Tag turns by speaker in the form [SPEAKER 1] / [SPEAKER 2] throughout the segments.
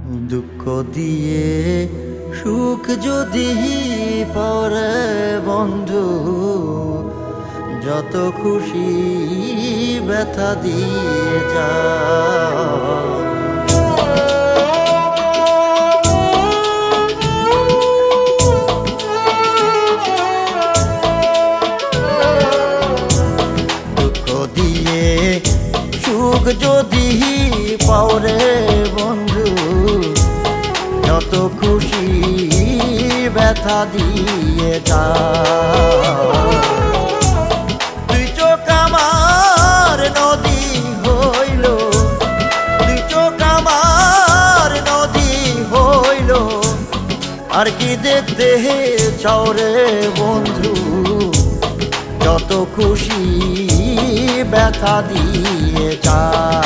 [SPEAKER 1] দুঃখ দিয়ে সুখ যদি পরে বন্ধু, যত খুশি ব্যথা দিয়ে যা। দুঃখ দিয়ে সুখ যদি পাওরে বন্ধু, যত খুশি ব্যথা দিয়ে যা। দুই চোখ আমার নদী হইল, দুই চোখ আমার নদী হইল, আর কি দেখতে চাও রে বন্ধু, যত খুশি ব্যথা দিয়ে যা।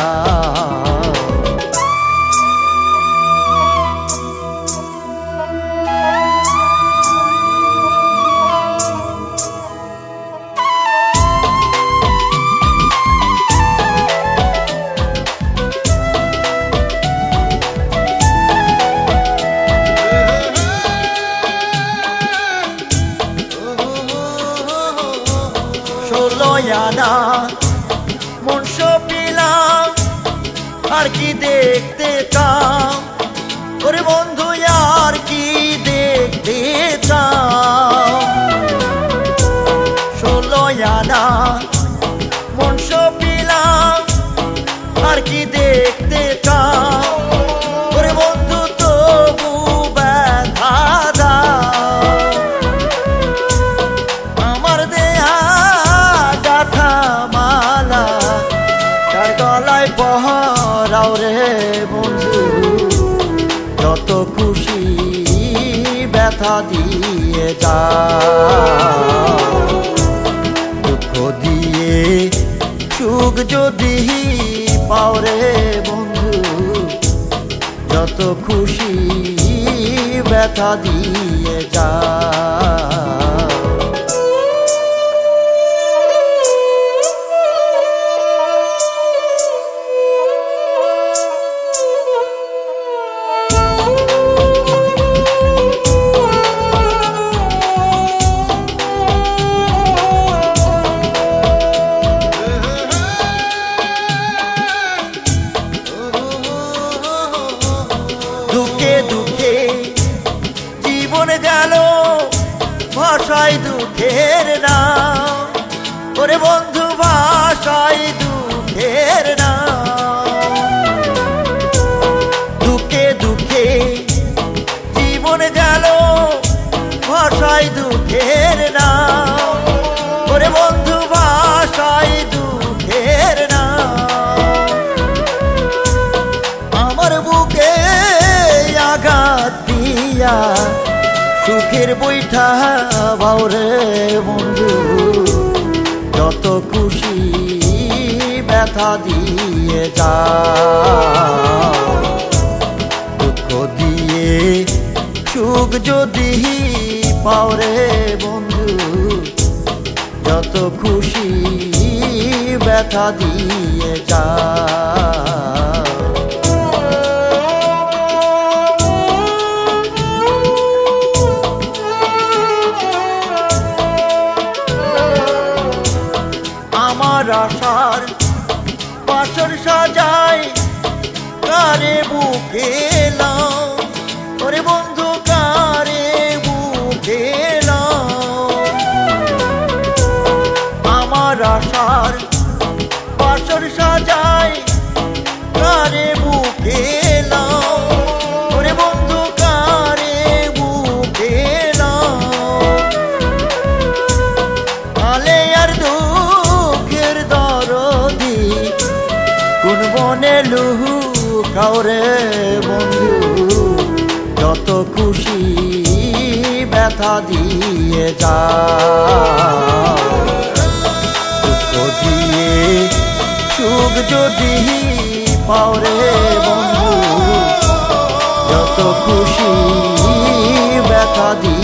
[SPEAKER 1] ষোলয়ানা মন সপিলাম, আর কি দেখতে চাও ওরে বন্ধু, আর কি দেখতে চাও। ষোলয়ানা মন সপিলাম, আর কি দেখতে চাও ওরে বন্ধু, তবু ব্যথা দাও। আমার দেয়া গাথা মালা তার গলায় পহরাও রে বন্ধু, যত খুশি ব্যথা দিয়ে যা। দুঃখ দিয়ে সুখ যদি পাও রে বন্ধু, যত খুশি ব্যথা দিয়ে যা। দুঃখে দুঃখে জীবন গেল ভাষায় দুঃখের নাম ওরে বন্ধু, ভাষায় দুঃখের নাম। দুঃখে দুঃখে জীবন গেল ভাষায় দুঃখের নাম ওরে বন্ধু, ভাষায় দুঃখের নাম। আমার বুকে আঘাত দিয়া সুখের বৈঠা বাউরে বন্ধু, যত খুশি ব্যথা দিয়ে যা। দুঃখ দিয়ে সুখ যদি পাওরে বন্ধু, যত খুশি ব্যথা দিয়ে যা। আমার আশার বাসর সাজাই কারে বুকে লাও ওরে বন্ধু, কারে বুকে লাও। আমার আশার বাসর সাজাই কারে বুকে লাও ওরে বন্ধু, কারে বুকে লাও। আলে আর দুঃখের দরদি কোন বনে লুহু কাউরে বন্ধু, যত খুশি ব্যথা দিয়ে যা। দুঃখ দিয়ে সুখ যদি পাওরে বন্ধু, যত খুশি ব্যথা দিয়ে